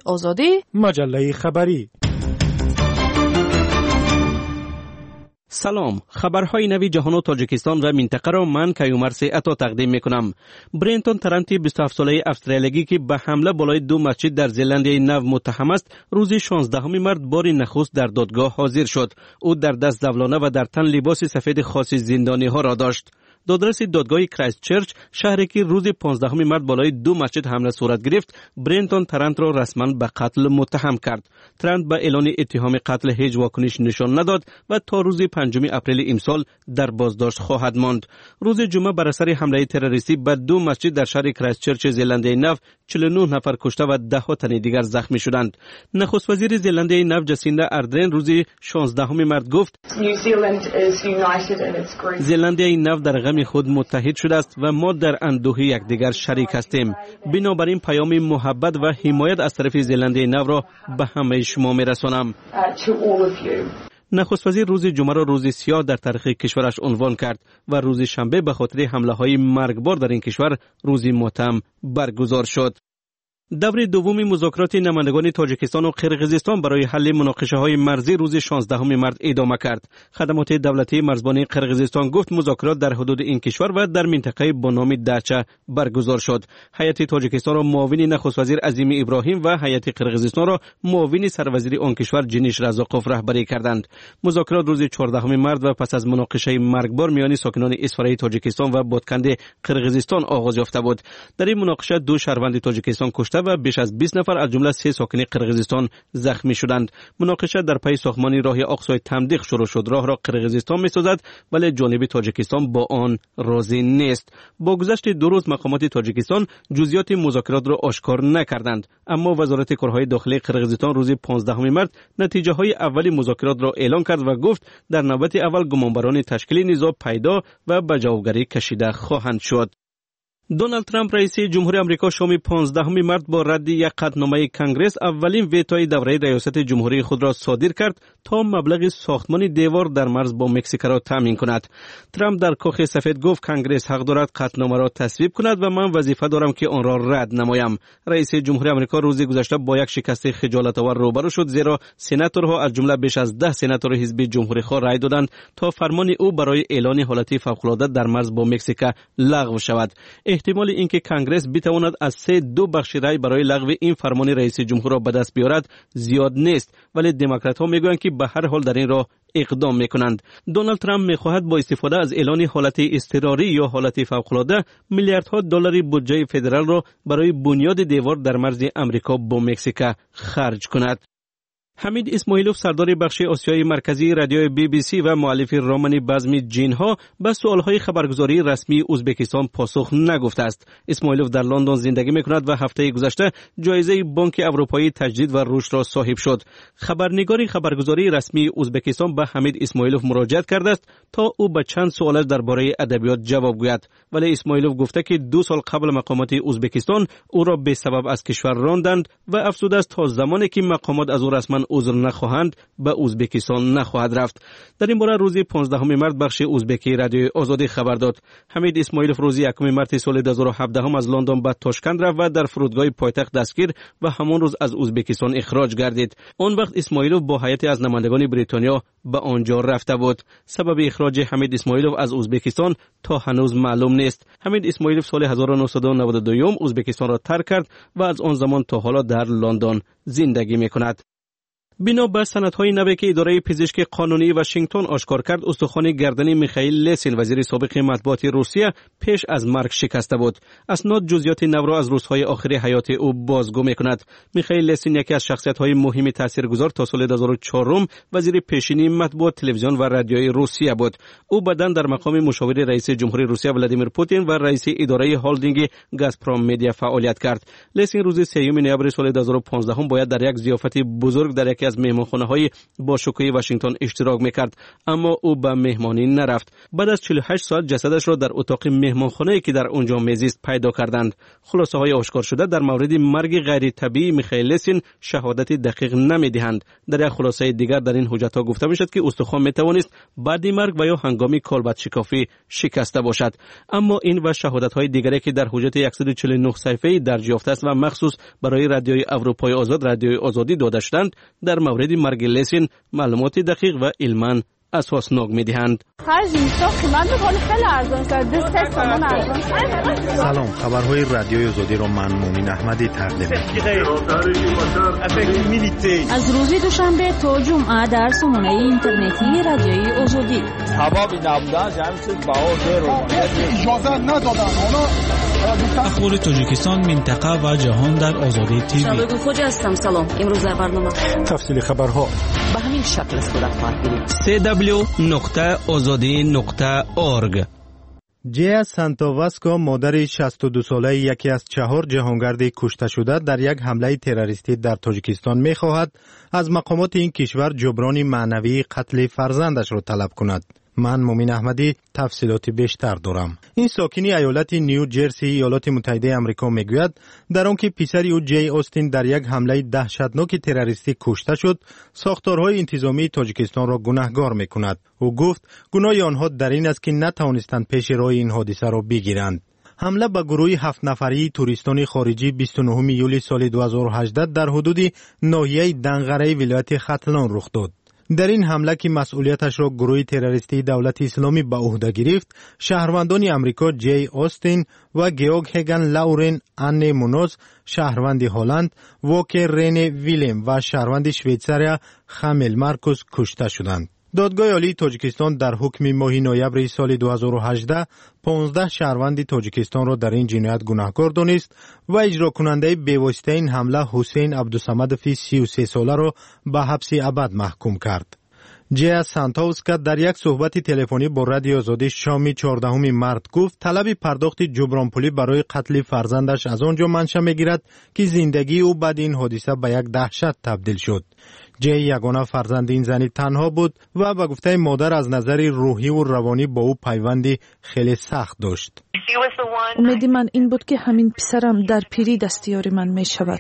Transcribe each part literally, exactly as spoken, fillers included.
آزادی، مجله خبری. سلام، خبرهای نوی جهان و تاجیکستان و منطقه را من کیومرث عطا تقدیم میکنم. برنتون ترنتی بیست و هفت ساله استرالیایی که به حمله بالای دو مسجد در زلندیای نو متهم است، روز شانزدهم مارس بار نخست در دادگاه حاضر شد. او در دست زولانه و در تن لباس سفید خاص زندانی ها را داشت. دادرس دادگاه کرایست چرچ، شهری که روز پانزدهم مارس بالای دو مسجد حمله صورت گرفت، برنتون ترنت را رسما به قتل متهم کرد. ترنت به اعلان اتهام قتل هیچ واکنش نشان نداد و تا روز پنجم اپریل امسال در بازداشت خواهد ماند. روز جمعه بر اثر حمله تروریستی به دو مسجد در شهر کرایست چرچ زلندیای نو، چهل و نه نفر کشته و ده ها تن دیگر زخمی شدند. نخست وزیر زلندیای نو جسیندا اردرن روز شانزدهم مارس گفت: زلندیای نو در غم خود متحد شده است و ما در اندوه یکدیگر شریک هستیم. بنابراین پیام محبت و حمایت از طرف زلندیای نو را به همه شما میرسانم. نخست وزیر روز جمعه را روز سیاه در تاریخ کشورش عنوان کرد و روز شنبه به خاطر حمله های مرگبار در این کشور روز ماتم برگزار شد. دور دوم مذاکرات نمایندگان تاجیکستان و قرقیزستان برای حل مناقشه های مرزی روز شانزدهم مارس ادامه کرد. خدمات دولتی مرزبان قرقیزستان گفت مذاکرات در حدود این کشور و در منطقه با نام داچا برگزار شد. هیئت تاجیکستان را معاون نخست وزیر عظیم ابراهیم و هیئت قرقیزستان را معاون سروزیر آن کشور جنیش رزاقوف رهبری کردند. مذاکرات روز چهاردهم مارس و پس از مناقشه مرگبار میان ساکنان اصفهان تاجیکستان و بادکند قرقیزستان آغاز یافته بود. در این مناقشه دو شهروند تاجیکستان کشته و بیش از بیست نفر از جمله سه ساکن قرقیزستان زخمی شدند. مناقشه در پی ساختمان راه اقصای تمدیق شروع شد. راه را قرقیزستان می‌سازد ولی جانب تاجیکستان با آن راضی نیست. با گذشت دو روز مقامات تاجیکستان جزئیات مذاکرات را آشکار نکردند، اما وزارت کارهای داخلی قرقیزستان روز پانزدهم مارس نتیجه‌های اولی مذاکرات را اعلام کرد و گفت در نوبت اول گمانبران تشکیل نزاع پیدا و به جوابگری کشیده خواهند شد. دونالد ترامپ رئیس جمهوری آمریکا شام پانزدهم مارس با رد یک قطعنامه کنگره اولین ویتوی دوره ریاست جمهوری خود را صادر کرد تا مبلغ ساختمان دیوار در مرز با مکزیک را تامین کند. ترامپ در کاخ سفید گفت کنگره حق دارد قطعنامه را تصویب کند و من وظیفه دارم که آن را رد نمایم. رئیس جمهوری آمریکا روز گذشته با یک شکست خجالت‌آور روبرو شد، زیرا سناتورها از جمله بیش از ده سناتور حزب جمهوری‌خواه رای دادند تا فرمان او برای اعلان حالت فوق‌العاده در مرز با مکزیک لغو شود. احتمال اینکه کنگره بتواند از سه دو بخش رای برای لغو این فرمان رئیس جمهور را به دست بیارد زیاد نیست، ولی دموکرات ها میگویند که به هر حال در این راه اقدام میکنند. دونالد ترامپ میخواهد با استفاده از اعلان حالت اضطراری یا حالت فوق‌العاده میلیاردها دلار بودجه فدرال را برای بنیاد دیوار در مرز امریکا با مکزیک خرج کند. حمید اسماعیلوف سردار بخش آسیای مرکزی رادیو بی بی سی و مؤلف رمان بزم جنها به سوالهای خبرگزاری رسمی ازبکستان پاسخ نگفته است. اسماعیلوف در لندن زندگی میکند و هفته گذشته جایزه بانک اروپایی تجدید و رشد را صاحب شد. خبرنگار خبرگزاری رسمی ازبکستان به حمید اسماعیلوف مراجعت کرده است تا او به چند سوال درباره ادبیات جواب گوید، ولی اسماعیلوف گفته که دو سال قبل مقامات ازبکستان او را به سبب از کشور راندند و افزوده است تا زمانی که مقامات از او رسما عذر نخواهند به ازبکستان نخواهد رفت. در این باره روز پانزدهم مارس بخش ازبکی رادیو آزادی خبر داد. حمید اسماعیلوف روز یکم مارس سال دو هزار و هفده از لندن به تاشکند رفت و در فرودگاه پایتخت دستگیر و همان روز از ازبکستان اخراج گردید. آن وقت اسماعیلوف با هیئت از نمایندگان بریتانیا به آنجا رفته بود. سبب اخراج حمید اسماعیلوف از ازبکستان تا هنوز معلوم نیست. حمید اسماعیلوف سال هزار و نهصد و نود و دو ازبکستان را ترک کرد و از آن زمان تا حالا در لندن زندگی میکند. بنا بر سندهای نوی که اداره پزشکی قانونی واشنگتن آشکار کرد، استخوان گردن میخائیل لسین وزیر سابق مطبوعات روسیه پیش از مرگ شکسته بود. اسناد جزئیات نو را از روزهای آخر حیات او بازگو میکند. میخائیل لسین یکی از شخصیت‌های مهم تاثیرگذار تا سال دو هزار و چهار وزیر پیشینی مطبوعات، تلویزیون و رادیوی روسیه بود. او بعداً در مقام مشاور رئیس جمهوری روسیه ولادیمیر پوتین و رئیس اداره هلدینگ گازپروم مدیا فعالیت کرد. لسین روز سوم نوامبر سال دو هزار و پانزده باید در یک ضیافت بزرگ در یک یکی از مهمانخانه‌های با شکوه واشنگتن اشتراک می‌کرد، اما او به مهمانی نرفت. بعد از چهل و هشت ساعت جسدش را در اتاق مهمانخانه‌ای که در اونجا میزیست پیدا کردند. خلاصه‌های آشکار شده در مورد مرگ غیر طبیعی میخائیل لسین شهادت دقیق نمی‌دهند. در یک خلاصه دیگر در این حجت‌ها گفته می‌شد که استخوان می‌توانست بعد مرگ و یا هنگام کالبد شکافی شکسته باشد. اما این و شهادت‌های دیگری که در حجت صد و چهل و نه صفحه‌ای درج یافته است و مخصوص برای رادیوی اروپای آزاد رادیوی آزادی داده شدند در مورد مرگ لسین معلومات دقیق و علما اساسناک می‌دهند. سلام، خبرهای رادیوی آزادی را من مومن احمدی تقدیم می‌کنم. از روز دوشنبه تا جمعه در سامانه اینترنتی رادیوی آزادی. اخبار تاجیکستان، منطقه و جهان در آزادی تیوی. شبکه خوج هستم. سلام. امروز در برنامه تفصیل خبرها به همین شکل صورت خواهد گرفت. سی دبلیو نقطه آزادی نقطه اورگ. جیا سانتوواسکو، مادر شصت و دو ساله یکی از چهار جهانگرد کشته شده در یک حمله تروریستی در تاجیکستان می‌خواهد از مقامات این کشور جبران معنوی قتل فرزندش را طلب کند. من مومن احمدی تفصیلات بیشتر دارم. این ساکنی ایالت نیو جرسی ایالات متحده آمریکا میگوید در آنکه پسری او جی آستین در یک حمله دهشتناک تروریستی کشته شد، ساختارهای انتظامی تاجیکستان را گناهکار میکند. او گفت گناه آنها در این است که نتوانستند پیش راه این حادثه را بگیرند. حمله به گروه هفت نفری توریستان خارجی بیست و نهم یولی سال دو هزار و هجده در حدود ناحیه دنغره ولایت ختلان رخ داد. در این حمله که مسئولیتش را گروه تروریستی دولت اسلامی به عهده گرفت، شهروندان آمریکا جی آستین و گیورگ هگن لاورن ان مونوز شهروند هلند، واکر رین ویلم و شهروند شویتزاریا خامل مارکوس کشته شدند. دادگاه عالی تاجیکستان در حکم ماه نوامبر سال دو هزار و هجده پانزده شهروند تاجیکستان را در این جنایت گناهکار دانست و اجرا کننده بی‌واسطه این حمله حسین عبدالصمدوفی سی و سه ساله را به حبس ابد محکوم کرد. جیا سانتوواسکو در یک صحبت تلفنی با رادیو آزادی شام چهاردهم مارس گفت طلب پرداخت جبران پولی برای قتل فرزندش از آنجا منشأ میگیرد که زندگی او بعد این حادثه به یک دهشت تبدیل شد. جی یگانه فرزند این زنی تنها بود و به گفته مادر از نظر روحی و روانی با او پیوندی خیلی سخت داشت. امید من این بود که همین پسرم در پیری دستیار من می شود.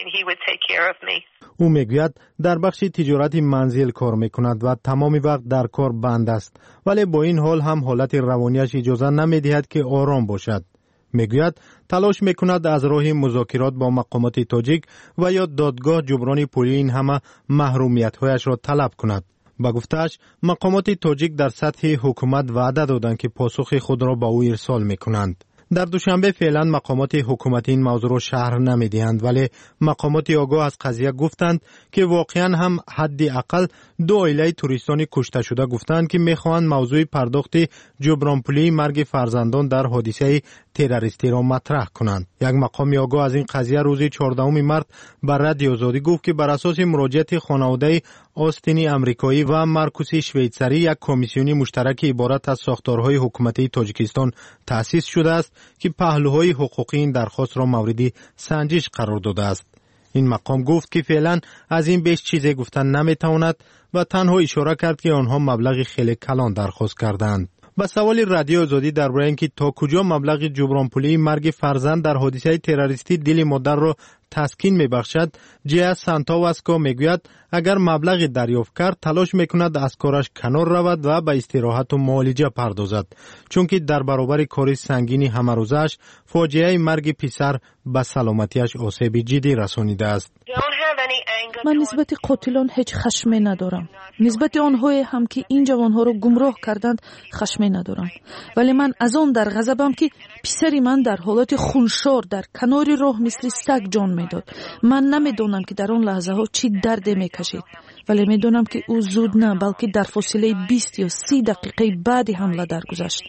او میگوید در بخش تجارت منزل کار میکند و تمام وقت در کار بند است، ولی با این حال هم حالت روانیش اجازه نمیدهد که آرام باشد. میگوید تلاش میکند از راه مذاکرات با مقامات تاجیک و یا دادگاه جبران پولی این همه محرومیت‌هایش را طلب کند. با گفته‌اش مقامات تاجیک در سطح حکومت وعده دادند که پاسخ خود را به او ارسال میکنند. در دوشنبه فعلا مقامات حکومتی این موضوع را شرح نمیدهند، ولی مقامات آگاه از قضیه گفتند که واقعا هم حداقل دو عائله توریستان کشته شده گفتند که میخواهند موضوع پرداخت جبران پولی مرگ فرزندان در حادثه تروریستی را مطرح کنند. یک مقام آگاه از این قضیه روز چهاردهم مارس بر رادیو آزادی گفت که بر اساس مراجعت خانواده آستینی امریکایی و مارکوس شویتزاری یک کمیسیون مشترک عبارت از ساختارهای حکومتی تاجیکستان تأسیس شده است که پهلوهای حقوقی این درخواست را مورد سنجش قرار داده است. این مقام گفت که فعلا از این بیش چیزی گفتن نمیتواند و تنها اشاره کرد که آنها مبلغ خیلی کلان درخواست کردند. با سوال رادیو آزادی درباره اینکه تا کجا مبلغ جبران پولی مرگ فرزند در حادثه تروریستی دل مادر را تسکین میبخشد، جیا سانتوواسکو میگوید اگر مبلغ دریافت کرد تلاش میکند از کارش کنار رود و به استراحت و معالجه پردازد، چون که در برابر کار سنگینی همه روزش فاجعه مرگ پسر به سلامتیش آسیب جدی رسانیده است. من نسبت قاتلان هیچ خشمی ندارم. نسبت آنهایی هم که این جوانها را گمراه کردند خشمی ندارم. ولی من از آن در غضبم که پسری من در حالت خونشار در کنار راه مثل سگ جان میداد. من نمیدونم که در آن لحظه ها چی درد میکشید، ولی میدونم که او زود نه بلکه در فاصله بیست یا سی دقیقه بعد حمله درگذشت.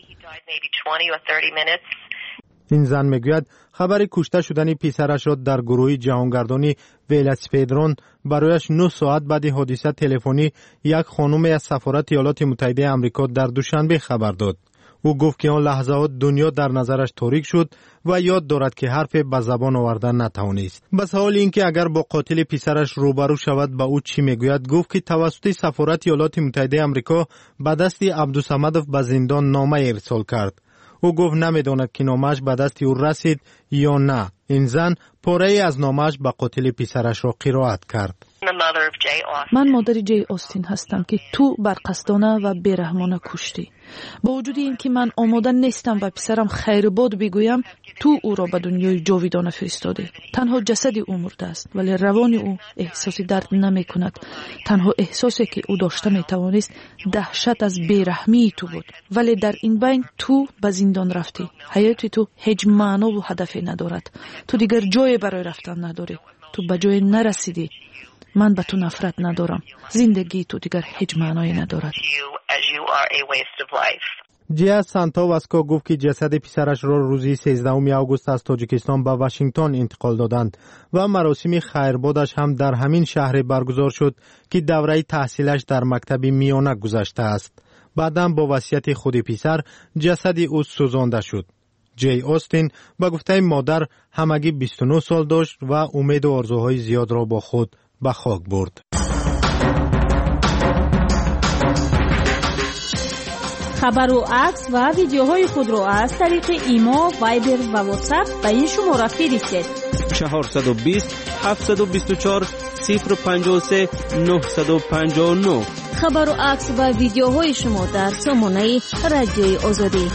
این زن میگوید خبر کشته شدن پسرش را در گروه جهانگردانی ویلاسپیدرون برایش نه ساعت بعد حادثه تلفنی یک خانم از سفارت ایالات متحده آمریکا در دوشنبه خبر داد. او گفت که آن لحظات دنیا در نظرش تاریک شد و یاد دارد که حرف به زبان آوردن نتوانست. به سوال اینکه اگر با قاتل پسرش روبرو شود به او چی میگوید، گفت که توسط سفارت ایالات متحده آمریکا به دست عبدالصمدوف به زندان نامه ارسال کرد. او گفت نمیداند که نامش به دست او رسید یا نه. این زن پاره از نامش به قاتل پسرش را قرائت کرد. من مادر جی آستین هستم که تو برقصدانه و بیرحمانه کشتی. با وجود این که من آماده نیستم و پسرم خیرباد بگویم، تو او را به دنیای جاویدانه فرستاده. تنها جسد او مرده است ولی روان او احساس درد نمی کند. تنها احساسی که او داشته می توانست دهشت از بیرحمی تو بود. ولی در این بین تو به زندان رفتی. حیات تو هیچ معنا و هدفی ندارد. تو دیگر جای برای رفتن نداری. تو به جای نرسیدی. من به تو نفرت ندارم. زندگی تو دیگر هیچ معنایی ندارد. جیا سانتوواسکو گفت که جسد پسرش را روزی سیزدهم آگوست از تاجیکستان به واشنگتن انتقال دادند و مراسم خیربادش هم در همین شهر برگزار شد که دوره تحصیلش در مکتب میانه گذشته است. بعداً با وصیت خود پسر جسد او سوزانده شد. جی آستین با گفته مادر همگی بیست و نه سال داشت و امید و آرزوهای زیاد را با خود به خاک برد. خبر و عکس و ویدیوهای خود را از طریق ایما، وایبر و واتساپ به این شماره فرستید. چهارصد و بیست هفتصد و بیست و چهار صفر پنجاه و سه نهصد و پنجاه و نه. خبر و عکس و ویدیوهای شما در سامانه رادیوی آزادی.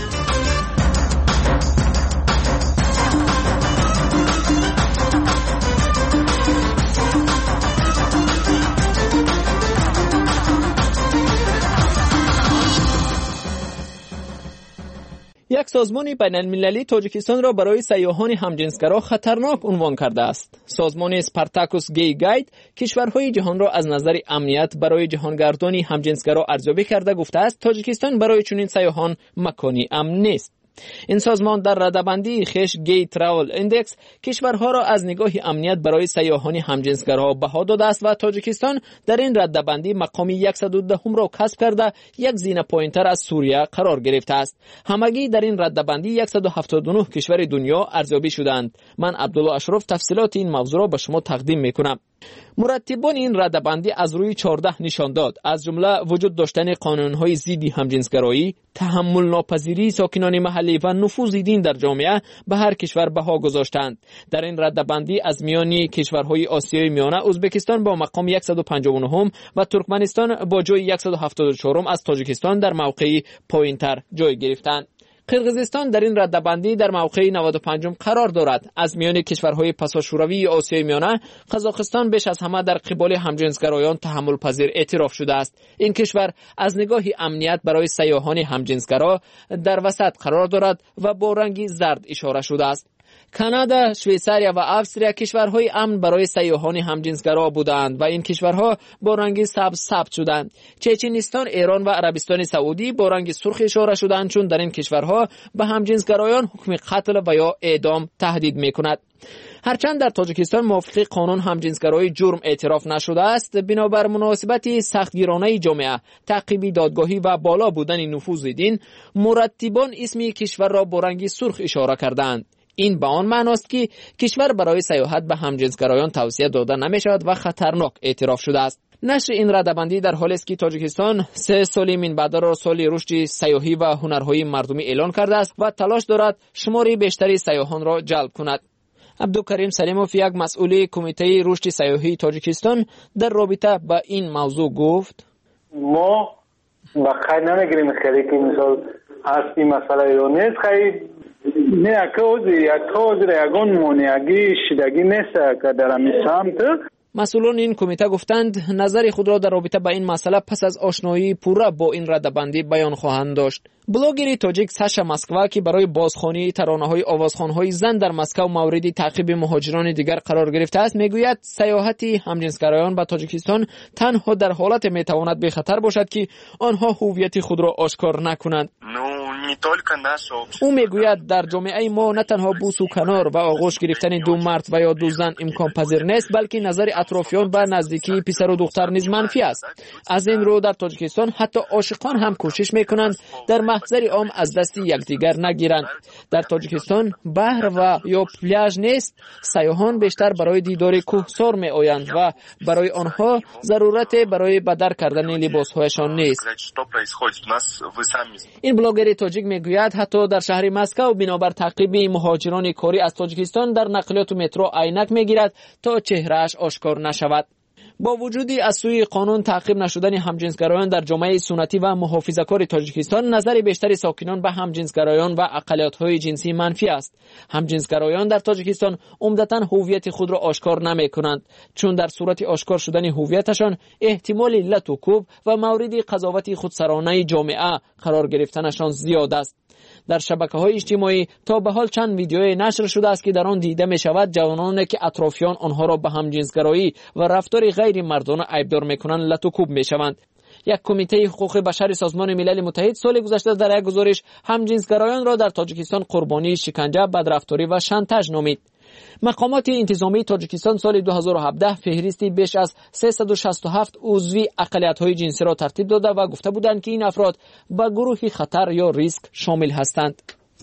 یک سازمان بین المللی تاجیکستان را برای سیاحان همجنسگرا خطرناک عنوان کرده است. سازمان اسپارتاکوس گی گاید کشورهای جهان را از نظر امنیت برای جهانگردانی همجنسگرا ارزیابی کرده گفته است تاجیکستان برای چنین سیاحان مکانی امن نیست. این سازمان در رده‌بندی خش گی تراول ایندکس کشورها را از نگاه امنیت برای سیاحان همجنسگرا بها داده است و تاجیکستان در این رده‌بندی مقام صد و ده را کسب کرده یک زینه پایین‌تر از سوریه قرار گرفته است. همگی در این رده‌بندی صد و هفتاد و نه کشور دنیا ارزیابی شدند. من عبدالله اشرف تفصیلات این موضوع را به شما تقدیم می‌کنم. مرتبان این رده‌بندی از روی چهارده نشان داد، از جمله وجود داشتن قانون‌های ضد همجنسگرایی، تحمل ناپذیری ساکنان محلی و نفوذ دین در جامعه به هر کشور بها گذاشتند. در این رده‌بندی از میان کشورهای آسیای میانه ازبکستان با مقام صد و پنجاه و نه و ترکمنستان با جای صد و هفتاد و چهار از تاجیکستان در موقع پایین‌تر جای گرفتند. قرقیزستان در این رده‌بندی در موقع نود و پنج قرار دارد. از میان کشورهای پساشوروی آسیای میانه قزاقستان بیش از همه در قبال همجنسگرایان تحمل پذیر اعتراف شده است. این کشور از نگاه امنیت برای سیاحان همجنسگرا در وسط قرار دارد و با رنگ زرد اشاره شده است. کانادا، شویساریا و افسریا کشورهای امن برای سیاحان همجنسگرا بودند و این کشورها با رنگ سبز ثبت شدند. چچنستان، ایران و عربستان سعودی با رنگ سرخ اشاره شدند چون در این کشورها به همجنسگرایان حکم قتل و یا اعدام تهدید می‌کند. هرچند در تاجیکستان موافق قانون همجنسگرایی جرم اعتراف نشده است، بنابر مناسبت سختگیرانه جامعه، تعقیب دادگاهی و بالا بودن نفوذ دین، مرتبان اسم کشور را با رنگ سرخ اشاره کردند. این به آن معناست که کشور برای سیاحت به همجنسگرایان توصیه داده نمی شود و خطرناک اعتراف شده است. نشر این رده‌بندی در حالی است که تاجیکستان سه سال من بعد را سال رشد سیاحی و هنرهای مردمی اعلان کرده است و تلاش دارد شماری بیشتری سیاحان را جلب کند. عبدالکریم سلیموف، یک مسئول کمیته رشد سیاحی تاجیکستان، در رابطه با این موضوع گفت: ما با خیلی نمیگیریم خیلی که مثال هست این مسئله یا نیست، خیلی نه اکوزی اکوزی یگان مونیگی شدگی نیست که در همی سمت. مسئولان این کمیته گفتند نظر خود را در رابطه با این مسئله پس از آشنایی پوره با این رده‌بندی بیان خواهند داشت. بلاگر تاجیک ساشا مسکوا که برای بازخوانی ترانه‌های آوازخوان‌های زن در مسکو مورد تعقیب مهاجران دیگر قرار گرفته است، میگوید سیاحت همجنسگرایان به تاجیکستان تنها در حالت میتواند به خطر باشد که آنها هویت خود را آشکار نکنند. او میگوید در جامعه ما نه تنها بوس و کنار و آغوش گرفتن دو مرد و یا دو زن امکان پذیر نیست، بلکه نظر اطرافیان به نزدیکی پسر و دختر نیز منفی است. از این رو در تاجیکستان حتی عاشقان هم کوشش میکنند در محضر عام از دست یکدیگر نگیرند. در تاجیکستان بحر و یا پلاژ نیست، سیاحان بیشتر برای دیدار کوهسار می آیند و برای آنها ضرورت برای بدر کردن لباسهایشان نیست. این بلاگر تاجیک میگوید حتی در شهر مسکو بنابر تعقیب مهاجران کاری از تاجیکستان در نقلیات مترو عینک میگیرد تا چهرهش آشکار نشود. با وجودی از سوی قانون تعقیب نشدن همجنسگرایان در جامعه سنتی و محافظه‌کار تاجیکستان، نظر بیشتر ساکنان به همجنسگرایان و اقلیت‌های جنسی منفی است. همجنسگرایان در تاجیکستان عمدتاً هویت خود را آشکار نمی‌کنند، چون در صورت آشکار شدن هویتشان احتمال لط و کوب و مورد قضاوت خودسرانه جامعه قرار گرفتنشان زیاد است. در شبکه‌های اجتماعی تا به حال چند ویدیوی نشر شده است که در آن دیده می‌شود جوانانی که اطرافیان آنها را به همجنسگرایی و رفتار غیر مردانه عیبدار می‌کنند لط و کوب می‌شوند. یک کمیته حقوق بشر سازمان ملل متحد سال گذشته در یک گزارش همجنسگرایان را در تاجیکستان قربانی شکنجه، بدرفتاری و شانتاژ نامید. مقامات انتظامی تاجیکستان سال دو هزار و هفده فهرستی بیش از سیصد و شصت و هفت عضوی اقلیت‌های جنسی را ترتیب داده و گفته بودند که این افراد به گروه خطر یا ریسک شامل هستند.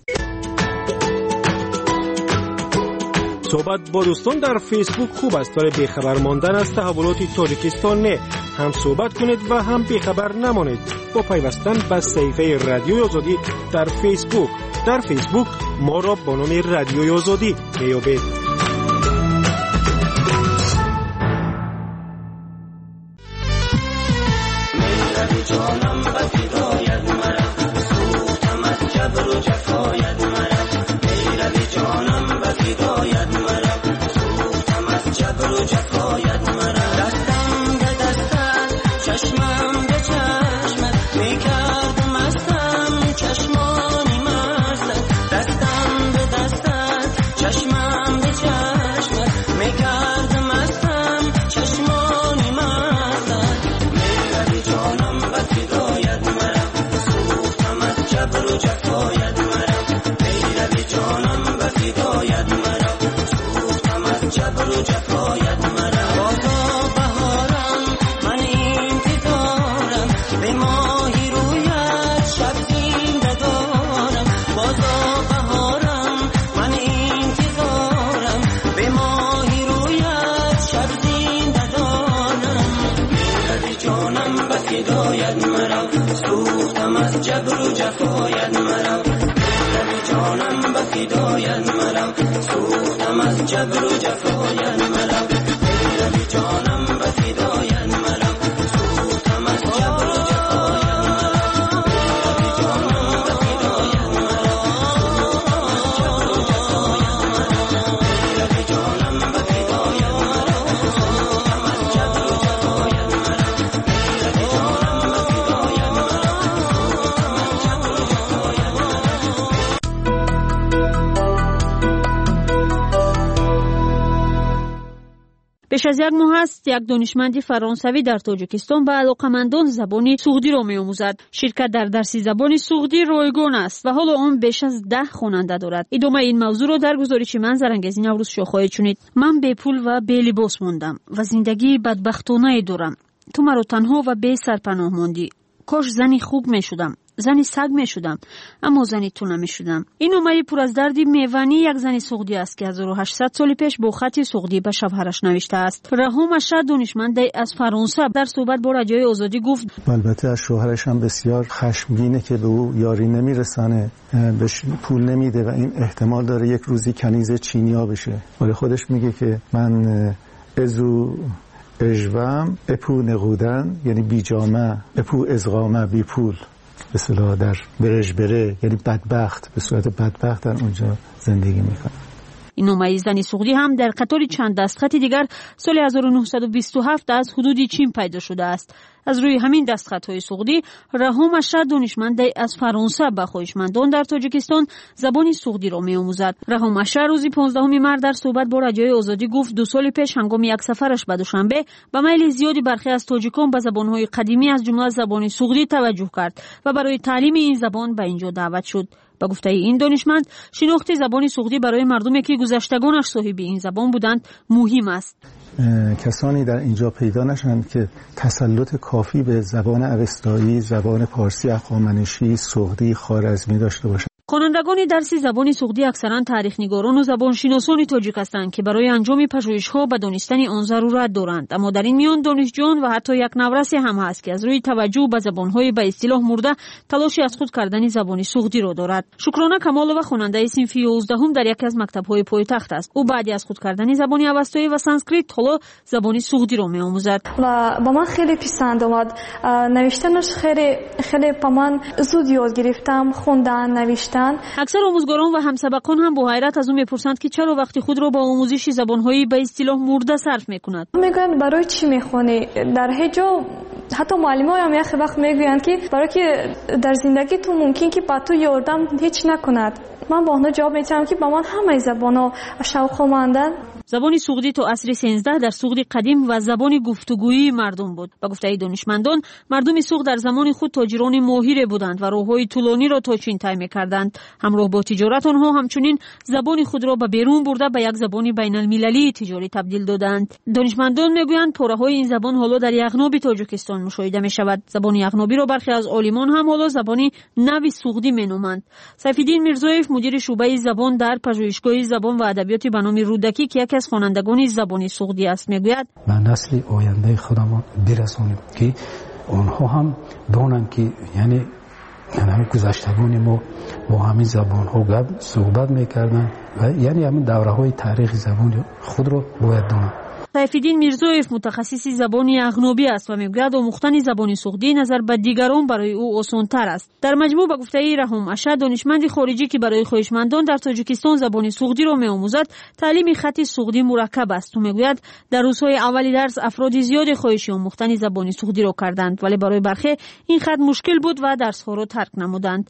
صحبت با دوستان در فیسبوک خوب است، ولی بیخبر ماندن از تحولات تاجیکستان نه. هم صحبت کنید و هم بیخبر نمانید با پیوستن به صفحه رادیوی آزادی در فیسبوک. در فیسبوک ما را با نام رادیوی آزادی میابید. بیش از یک ماه است یک دانشمند فرانسوی در تاجیکستان به علاقمندان زبان سوغدی را می‌آموزد. شرکت در درس زبان سوغدی رایگان است و حالا آن بیش از ده خواننده دارد. ادامه این موضوع را در گزارش من زرنگزی نوروز شاه خواهید شنید. من بی پول و بی لباس ماندم و زندگی بدبختانه دارم. تو مرا تنها و بی سرپناه ماندی. کاش زنی خوب می‌شدم. زنی سگ می شدم، اما زنی تو نمی شدم. این نامه پر از دردی میوانی یک زنی سوغدی است که هزار و هشتصد سال پیش با خط سوغدی به شوهرش نوشته است. رهام اشرف دانشمند از فرانسه در صحبت با رادیوی آزادی گفت البته از شوهرش هم بسیار خشمگینه که به او یاری نمیرسانه، بهش پول نمیده و این احتمال داره یک روزی کنیز چینیا بشه. ولی خودش میگه که من ازو اجوام اپو نقودن، یعنی بی جامه، اپو ازغامه، بی پول، به اصطلاح در برج بره، یعنی بدبخت، به صورت بدبخت در اونجا زندگی میکنه. این نامه زنی سوغدی هم در قطار چند دستخط دیگر سال هزار و نهصد و بیست و هفت از حدود چین پیدا شده است. از روی همین دستخط‌های سوغدی رهام اشرف دانشمند از فرانسه به خواهشمندان در تاجیکستان زبان سوغدی را می‌آموزد. رهام اشرف روز پانزدهم مارس در صحبت با رادیوی آزادی گفت دو سال پیش هنگام یک سفرش به دوشنبه به میل زیادی برخی از تاجیکان به زبان‌های قدیمی از جمله زبان سوغدی توجه کرد و برای تعلیم این زبان به اینجا دعوت شد. با گفته این دانشمند شناخت زبان سوغدی برای مردمی که گذشتگانش صاحب این زبان بودند مهم است. کسانی در اینجا پیدا نشند که تسلط کافی به زبان اوستایی، زبان پارسی هخامنشی، سوغدی، خوارزمی داشته باشند. خوانندگان درس زبان سوغدی اکثرا تاریخ‌نگاران و زبانشناسان تاجیک هستند که برای انجام پژوهش‌ها به دانستن آن ضرورت دارند، اما در این میان دانشجویان و حتی یک نورسی هم هست که از روی توجه به زبان‌های به اصطلاح مرده تلاشی از خود کردن زبان سوغدی را دارد. شکرانه کمالова خواننده صنف یازدهم در یکی از مکتب‌های پایتخت است. او بعد از خود کردن زبان اوستایی و سانسکریت حالا زبان سوغدی را می‌آموزد. و با من خیلی پسند آمد. نوشتنش خیلی خیلی با من زود یاد گرفتم، خوندن، نوشتن. اکثر آموزگاران و همسبقان هم با حیرت از او میپرسند که چرا وقتی خود را با آموزش زبان‌های به اصطلاح مرده صرف میکند. میگن برای چی میخونی؟ در هیچ جا حتی معلم‌ها هم یک وقت میگویند که برای که در زندگی تو ممکن که با تو یاردم هیچ نکند. من با آنها جواب میدم که با من همه زبان‌ها شوق‌مندند. زبان سوغدی تا عصر سیزده در سوغد قدیم و زبان گفتگویی مردم بود. با گفته دانشمندان مردم سوغد در زمان خود تاجران ماهر بودند و راه‌های طولانی را تا چین طی می‌کردند. همراه با تجارت آنها همچنین زبان خود را به بیرون برده به یک زبان بین‌المللی تجاری تبدیل دادند. دانشمندان میگویند پاره‌های این زبان حالا در یغناب تاجیکستان مشاهده می‌شود. زبان یغنابی را برخی از عالمان هم حالا زبان نو سوغدی می‌نامند. سیف‌الدین میرزایف مدیر شعبه زبان در پژوهشگاه زبان و ادبیات به نام رودکی که از خوانندگان زبان سوغدی است میگوید ما نسل آینده خودمان برسانیم که آنها هم دانند که یعنی یعنی گذشتگان ما با همین زبان ها گپ صحبت میکردن و یعنی همین دوره های تاریخ زبان خود را باید دانند. سیف‌الدین میرزایف متخصص زبان یغنابی است و میگوید آموختن زبان سوغدی نظر به دیگران برای او آسان‌تر است. در مجموع به گفته رهام اشرف دانشمند خارجی که برای خواهشمندان در تاجیکستان زبان سوغدی را می‌آموزد تعلیم خط سوغدی مرکب است و میگوید در روزهای اولی درس افراد زیادی خواهش آموختن زبان سوغدی را کردند ولی برای برخی این خط مشکل بود و درس‌ها را ترک نمودند.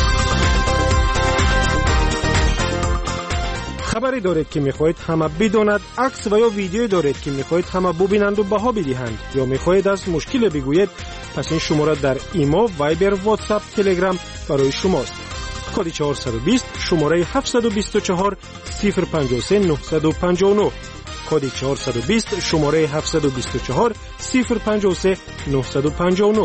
خبری دارید که میخواهید همه بداند، عکس و یا ویدیو دارید که میخواهید همه ببینند و بها بدهند یا میخواهید از مشکل بگویید، پس این شماره در ایمو، وایبر، واتساپ، تلگرام برای شماست. کد چهارصد و بیست شماره هفتصد و بیست و چهار صفر پنجاه و سه نهصد و پنجاه و نه. کد چهارصد و بیست شماره هفتصد و بیست و چهار صفر پنجاه و سه نهصد و پنجاه و نه.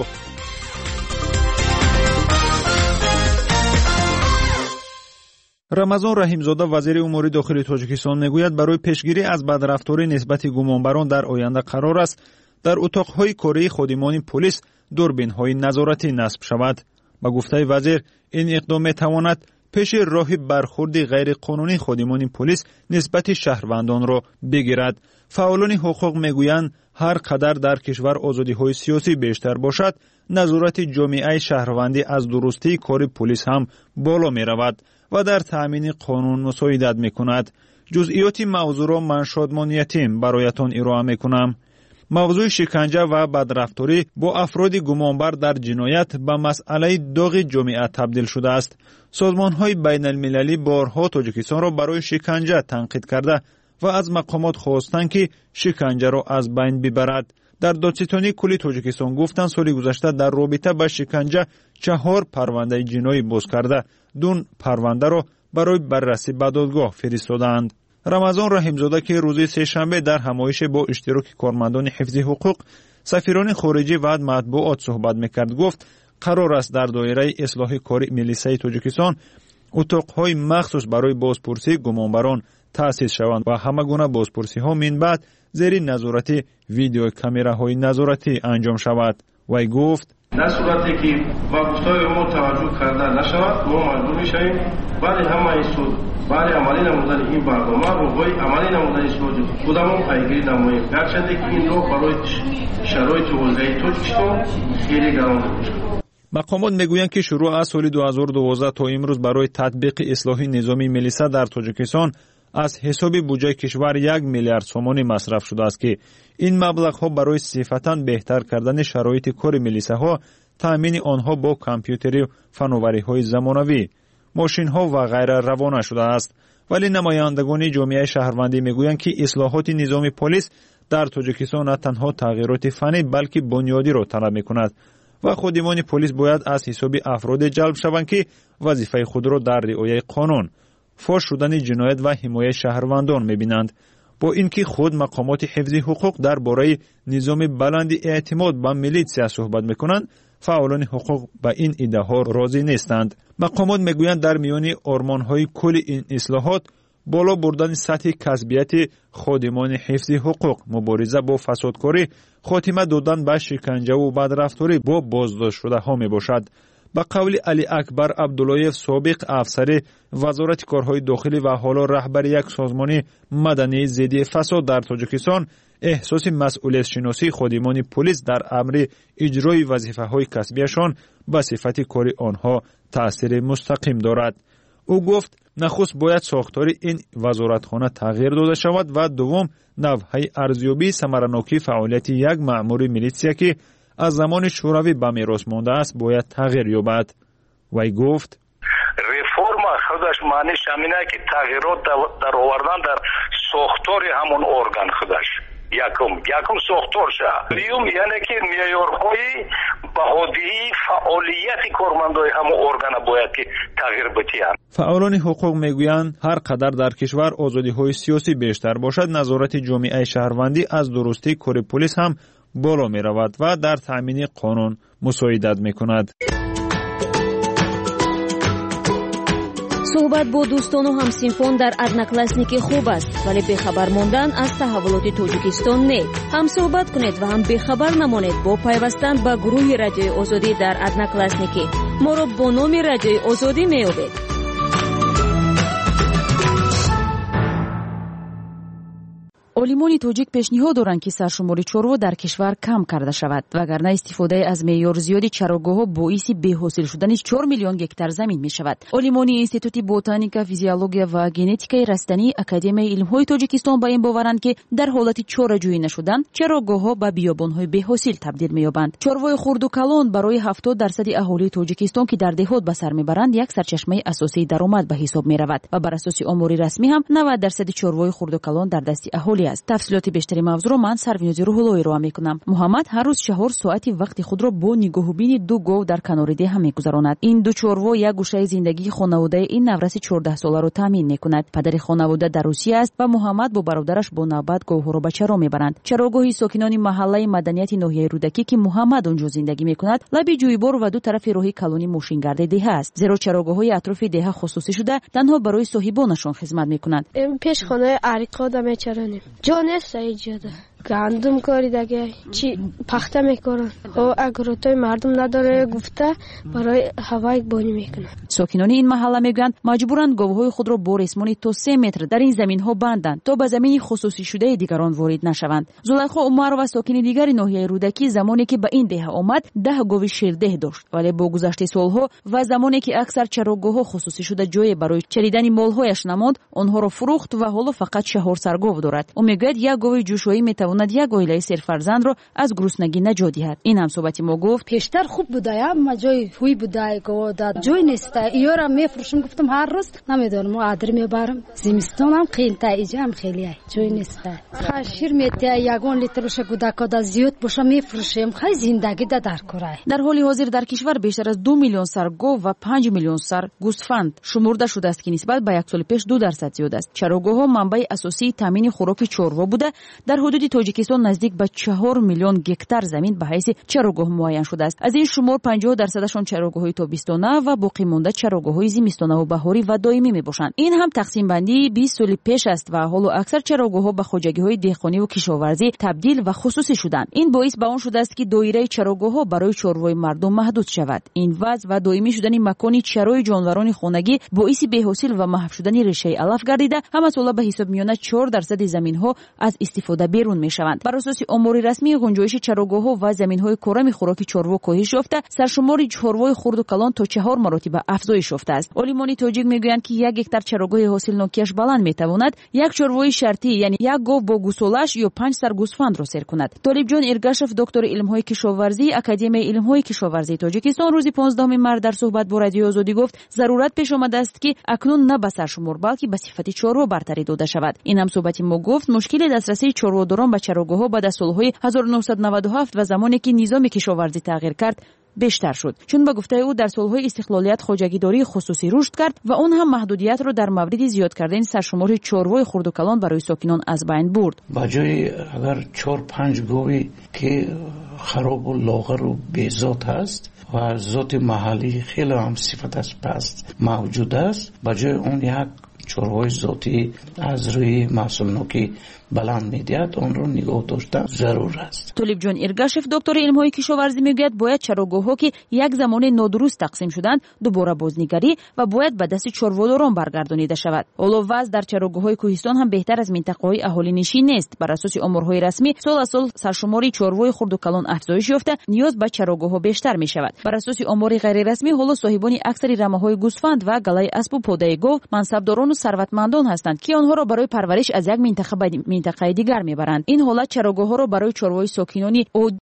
رمضان رحیمزاده وزیر امور داخلی تاجیکستان میگوید برای پیشگیری از بدرفتاری نسبت گمانبران در آینده قرار است در اتاقهای کاری خادمان پلیس دوربین‌های نظارتی نصب شود. با گفته وزیر این اقدام میتواند پیش راه برخورد غیر قانونی خادمان پلیس نسبت شهروندان را بگیرد. فعالان حقوق میگویند هر قدر در کشور آزادی‌های سیاسی بیشتر باشد، نظارت جامعه شهروندی از درستی کار پلیس هم بالا می‌رود و در تأمین قانون مساعدت می‌کند. جزئیات موضوع را من شادمان یتیم برایتان ارائه می‌کنم. موضوع شکنجه و بدرفتاری با افراد گمانبر در جنایت به مسئله داغ جامعه تبدیل شده است. سازمان‌های بین‌المللی بارها تاجیکستان را برای شکنجه تنقید کرده و از مقامات خواستند که شکنجه را از بین ببرد. در دادستانی کلی تاجیکستان گفتند سال گذشته در رابطه با شکنجه چهار پرونده جنایی باز کرده، دو پرونده را برای بررسی به دادگاه فرستادند. رمضان رحیمزاده که روز سه‌شنبه در همایش با اشتراک کارمندان حفظ حقوق، سفیران خارجی و مطبوعات صحبت میکرد گفت قرار است در دایره اصلاح کاری ملیسه تاجیکستان اتاق‌های مخصوص برای بازپرسی گمانبران تأسیس شوند و همه گونه بازپرسی ها من بعد زیر نظارت ویدیو کامراهای نظارتی انجام شود. وی گفت در صورتی که با گفتار ما توجه کرده نشود ما مجبور میشیم بعد همه این سود بعد عملی نمودن این برنامه رو باید عملی نمودن سود خودمون پیگیری نماییم، گرچه که این رو برای شرایط وضعی تاجیکستان خیلی گران میشه. مقامات میگویند که شروع از سال دو هزار و دوازده تا امروز برای تطبیق اصلاح نظامی ملیسه در تاجیکستان از حساب بودجه کشور یک میلیارد سومانی مصرف شده است که این مبلغ‌ها برای صفتاً بهتر کردن شرایط کار ملیسه‌ها، تامین آنها با کامپیوتر و فناوری‌های زمانوی، ماشین‌ها و غیره روانه شده است. ولی نمایندگان جامعه شهروندی میگویند که اصلاحات نظام پلیس در تاجیکستان نه تنها تغییرات فنی بلکه بنیادی را طلب می‌کند و خادمان پلیس باید از حساب افراد جلب شوند که وظیفه خود را در رعایت قانون، فاش شدن جنایت و حمایت شهروندان می‌بینند. با اینکه خود مقامات حفظ حقوق درباره نظام بلند اعتماد به میلیسیا صحبت می‌کنند، فعالان حقوق به این ایده‌ها راضی نیستند. مقامات میگویند در میان آرمان‌های کل این اصلاحات بالا بردن سطح کسبیت خادمان حفظ حقوق، مبارزه با فسادکاری، خاتمه دادن به شکنجه و بدرفتاری با بازداشت شده ها می باشد. به قول علی اکبر عبداللهیف، سابق افسر وزارت کارهای داخلی و حالا رهبر یک سازمان مدنی ضد فساد در تاجیکستان، احساس مسئولیت شناسی خادمان پلیس در امر اجرای وظیفه‌های کسبیشان به صفت کار آنها تأثیر مستقیم دارد. او گفت نخست باید ساختار این وزارتخانه تغییر داده شود و دوم نوع ارزیابی ثمرناکی فعالیت یک مأمور میلیسیا که از زمان شوروی به میراث مانده است باید تغییر یابد. وی گفت رفرم خودش معنیش همینه که تغییرات در آوردن در ساختار همون ارگان خودش. یکم یکم ساختار شد. دوم یعنی که معیارهای بهادی فعالیت کارمندای همون ارگان باید که تغییر بدهند. فعالان حقوق میگویند هر قدر در کشور آزادی‌های سیاسی بیشتر باشد، نظارت جامعه شهروندی از درستی کار پلیس هم بالا می رود و در تأمین قانون مساعدت می کند. صحبت با دوستان و همسینفان در ادناکلاسنیک خوب است، ولی بخبر ماندن از تحولات تاجیکستان نه. هم صحبت کنید و هم بخبر نمانید با پیوستن به گروه رادیوی آزادی در ادناکلاسنیک. ما را با نام رادیوی آزادی می یابید. عالمان تاجیک پیشنهاد دارند که سرشماری چاروا در کشور کم کرده شود وگرنه استفاده از معیار زیادی چراگاه‌ها باعث بی‌حاصل شدن چهار میلیون گکتار زمین می شود. عالمان اینستیتوت بوتانیکا، فیزیولوژی و ژنتیکای رستنی اکادمی علم‌های تاجیکستان با این باورند که در حالت چاره‌جویی نشدن چراگاه‌ها به بیابان‌های بی‌حاصل تبدیل می‌یابند. چاروای خرد و کلان برای هفتاد درصد اهالی تاجیکستان که در دهات به سر میبرند یک سرچشمه اساسی درآمد به حساب می‌رود و بر اساس آمار رسمی هم نود درصد چاروای خرد و کلان در دست اهالی است. تفصیلات بیشتری موضوع را من سروینوزی روح‌اللهی را میکنم. محمد هر روز چهار ساعتی وقت خود را با نگاهبین دو گاو در کنار ده میگذراند. این دو چاروا یک گوشه زندگی خانواده این نورس چهارده ساله را تامین میکند. پدر خانواده در روسیه است و محمد با برادرش با نوبت گاوها را به چرا میبرند. چراگاهی ساکنان محله مدنیت ناحیه رودکی که محمد اونجا زندگی میکند لب جویبار و دو طرف راهی کلونی ماشینگرد ده است. زیرا چراگاه‌های اطراف ده خصوصی شده تنها برای صاحبانشان خدمت میکنند. پیش خانه عریقا دم چرانیم جانست ایجاده گندم کاری دیگه چی پخته میکنن او اگروتای مردم نداره گفته برای هوای بانی میکنن. ساکنان این محله میگویند مجبورند گاوهای خود را با ریسمانی تا سه متر در این زمین ها بندند تا به زمین خصوصی شده دیگران وارد نشوند. زلیخا عمر و ساکن دیگر ناحیه رودکی زمانی که به این ده آمد ده گاو شیرده داشت، ولی با گذشت سالها و زمانی که اکثر چراگاه‌ها خصوصی شده جای برای چریدن مالهایش نماند آنها را فروخت و حالا فقط چهار سر گاو دارد. او میگوید یک گاو جوشایی میتواند یک عائله سر فرزند را از گرسنگی نجات دهد. این هم صحبتی ما گفت پیشتر خوب بوده ما جای خوی بوده گاو داد جای نیست ایورا میفروشم گفتم هر روز نمیدونم ما ادر میبرم زمستونم قیلتا ایجام خیلی جای نیست خشیر میته یگون لیترش گوداکا دا زیاد باشه میفروشیم خیلی زندگی دا در کره. در حال حاضر در کشور بیشتر از دو میلیون سر گاو و پنج میلیون سر گوسفند شمرده شده است که نسبت به یک سال پیش دو درصد زیاد است. چراگاه‌ها منبع اساسی تامین خوراک چاروا بوده. در حدود تاجیکستان نزدیک به چهار میلیون گکتار زمین به حیث چراگاه معین شده است. از این شمار پنجاه درصدشان چراگاه‌های تابستانه و باقی مانده چراگاه‌های زمستانه و بهاری و دائمی میباشند. این هم تقسیم بندی بیست سال پیش است و حالا اکثر چراگاه‌ها به خواجگی‌های دهقانی و کشاورزی تبدیل و خصوصی شدند. این باعث به آن شده است که دایره چراگاه‌ها برای چاروای مردم محدود شود. این وضع و دائمی شدن مکانی چرای جانوران خانگی باعث بی‌حاصل و محو شدن ریشه علف گردیده هم از حالا به حساب میانه چهار درصد زمین‌ها از استفاده بیرون мешаванд. Бар асоси омори расмии ғунҷоиши чарогаҳҳо ва заминҳои корами хӯроки чорво коҳиш ёфта, саршумори чорвои хурду калон то чаҳор маротиба афзоиш ёфтааст. Олимони тоҷик мегӯянд, ки як гектар чарогоҳи ҳосилнокиаш баланд метавонад як чорвои шартӣ, яъне як гов бо гусолаш ё панҷ сар гӯсфандро сер кунад. Толибҷон Эргашев, доктори илмҳои кишоварзӣ, Академияи илмҳои кишоварзии Тоҷикистон, рӯзи понздаҳуми март дар суҳбат бо Радиои Озодӣ гуфт, зарурат пеш омадааст, ки акнун на ба саршумор, балки ба сифати чорво бартарӣ дода шавад. ин ҳам суҳбати мо гуфт, мушкили дастрасии чорводорон ба чарогоҳҳо баъд аз солҳои ҳазору нуҳсад наваду ҳафт ва замоне ки низоми кишоварзӣ тағйир кард бештар шуд. чун ба гуфтаи ӯ дар солҳои истиқлолият хоҷагидории хусусӣ рушд кард ва он ҳам маҳдудиятро дар мавриди зиёд кардани саршумори чорвои хурдукалон барои сокинон аз байн бурд. ба ҷои агар чор панҷ гови ки харобу лоғару безот ҳаст ва зоти маҳаллӣ хеле ҳам сифаташ паст мавҷуд аст, ба ҷои он як чорвои зотӣ аз рӯи маҳсулнокӣ баланд медиҳад, онро нигоҳ доштан зарур аст. Толибҷон Эргашев, доктори илмҳои кишоварзӣ, мегӯяд, бояд чарогоҳҳо, ки як замоне нодуруст тақсим шуданд, дубора бознигарӣ ва бояд ба дасти чорводорон баргардонида шавад. ҳоло вазъ дар чарогоҳҳои кӯҳистон ҳам беҳтар аз минтақаҳои аҳолинишин нест. Бар асоси оморҳои расмӣ, сол аз сол саршумори чорвои хурдукалон афзоиш ёфта, ниёз ба чарогоҳҳо бештар мешавад. Бар асоси омори ғайрирасмӣ, ҳоло соҳибони аксари рамаҳои гӯсфанд ва галаи аспу подаи гов мансабдорону сарватмандон ҳастанд, ки онҳоро барои парвариш аз як минтақа ба минтақаи дигар мебаранд. ин ҳолат чарогоҳҳоро барои чорвои сокинони